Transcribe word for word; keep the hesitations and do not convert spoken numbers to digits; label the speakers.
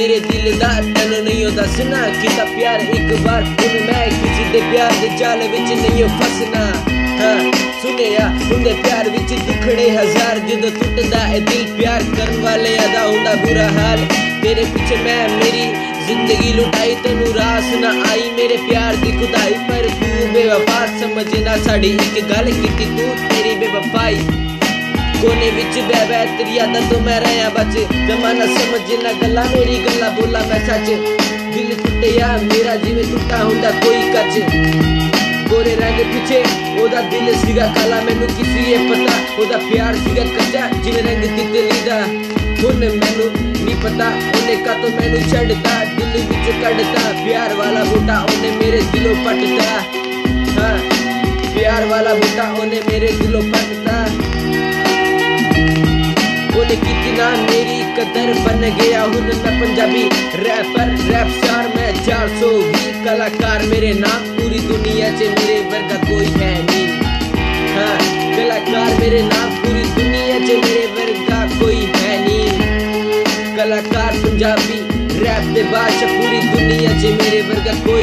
Speaker 1: मेरे दिल दा तैनू नहीं हो दसना किता प्यार एक बार हुण मैं किसी दे प्यार दे जाल विच नहीं हो फसना। हाँ सुनिया हुंदे प्यार विच दुखड़े हजार जदों टुटदा ए दिल प्यार करन वाले दा हुंदा बुरा हाल। तेरे पीछे मैं मेरी जिंदगी लुटाई तैनू रास ना आई मेरे प्यार दी खुदाई पर तू बेवफा समझना साड़ी एक गल कीती तू तेरी बेवफाई। कोने विच बह बह तेरी यादां तो मैं रहा बच जमाना समझना गल्ला मेरी गल्ला बोला मैं सच। दिल टुटिया मेरा जिवें टुटा हुंदा कोई कच गोरे रंग पिछे ओदा दिल सीगा काला मैनू किसी ये पता ओदा प्यार सीगा कच्चा जिवें रंग तितली दा। हुण मैनू नहीं पता ओने का तो मैनू छड्डता दिल विच कड्डता प्यार वाला बूटा ओने मेरे दिलों पटता। हाँ प्यार वाला बूटा ओने मेरे दिलों पटता। ओने कितना मेरी कदर बन गया हुण मैं पंजाबी रैपर रैप स्टार मैं चार सौ भी कलाकार मेरे नाम पूरी दुनिया च मेरे वर्गा कोई है नहीं। हाँ कलाकार मेरे नाम पूरी दुनिया च मेरे वर्गा कोई है नहीं। कलाकार पंजाबी रैप दे बादशाह पूरी दुनिया च मेरे वर्गा कोई